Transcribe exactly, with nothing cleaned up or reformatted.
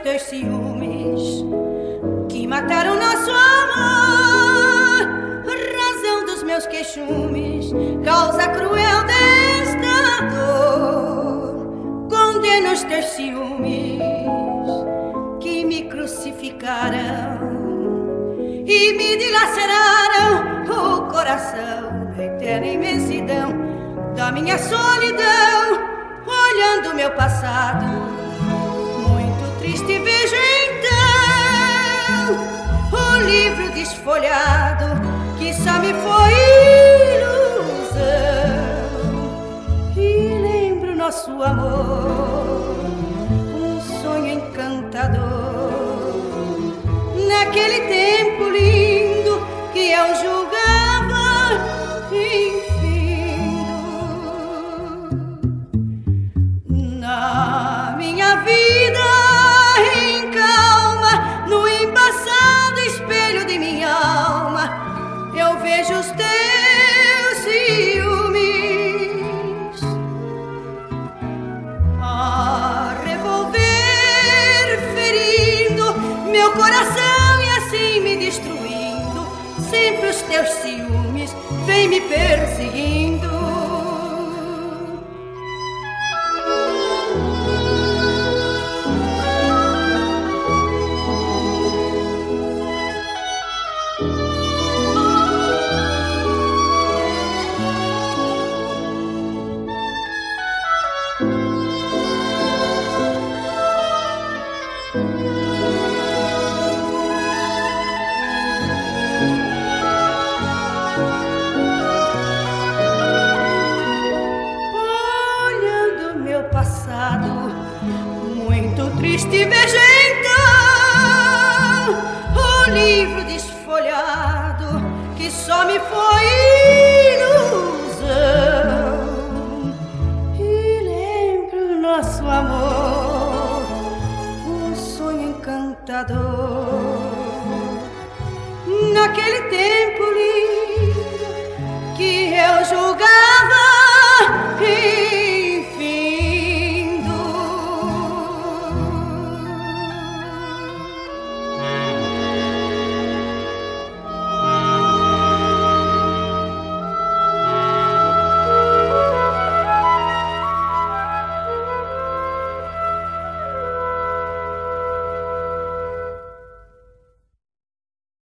teus ciúmes que mataram nosso amor, razão dos meus queixumes, causa cruel desta dor. Condeno os teus ciúmes que me crucificaram e me dilaceraram o coração da eterna imensidão da minha solidão. Olhando meu passado, muito triste vejo então o livro desfolhado que só me foi ilusão. E lembro nosso amor, um sonho encantador, naquele tempo lindo que eu julgava infindo. Na minha vida em calma, no embaçado espelho de minha alma, eu vejo os teus ciúmes a revolver, ferindo meu coração e assim me destruindo. Sempre os teus ciúmes vêm me perseguindo. Muito triste vejo então o livro desfolhado que só me foi ilusão. E lembro nosso amor, um sonho encantador,